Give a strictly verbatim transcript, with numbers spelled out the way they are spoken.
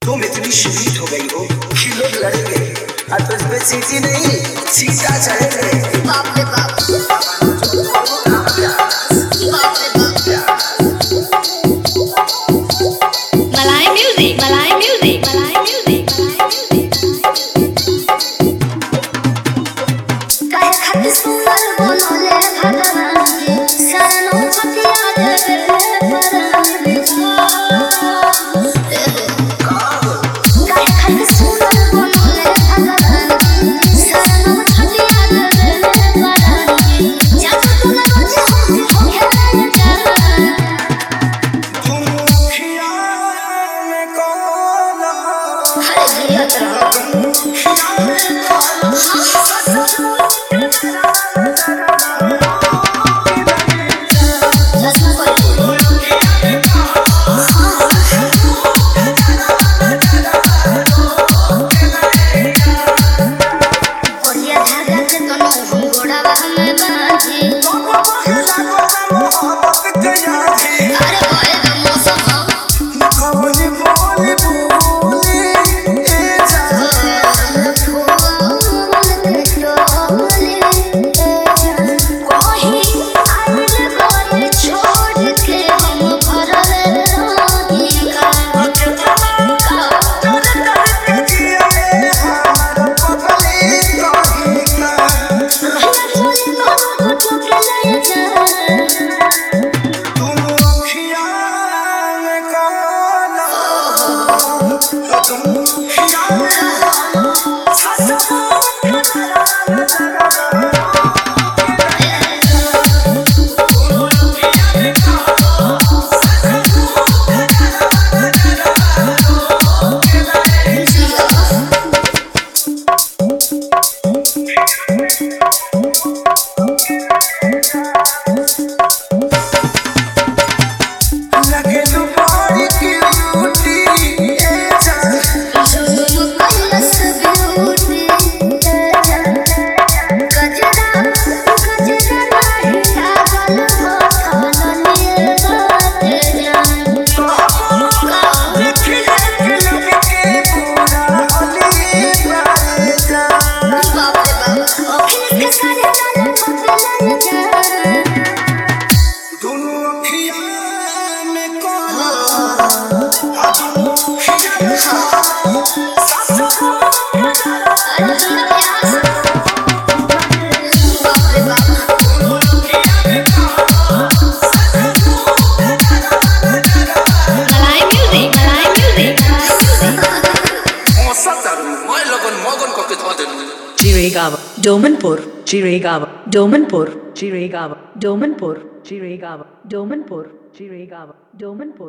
तुम इतनी शहीद हो गई हो कि लोग लड़ेंगे और तुझ पे चीटी नहीं चीटा चढ़ेंगे। बाप रे बाप बाप रे बाप। मलाई म्यूजिक मलाई म्यूजिक मलाई म्यूजिक काय खातिर सुंदर बनले भगवान सनो पतिया दे परम काय खातिर सुंदर बनले भगवान सनो पतिया दे परम जब तुम रोज हो खेले जा तुम खिया में कोला हरे भैया तेरा Jiregawa, Domanpur, Jiregawa, Domanpur, Jiregawa, Domanpur, Jiregawa, Domanpur, Jiregawa, Domanpur.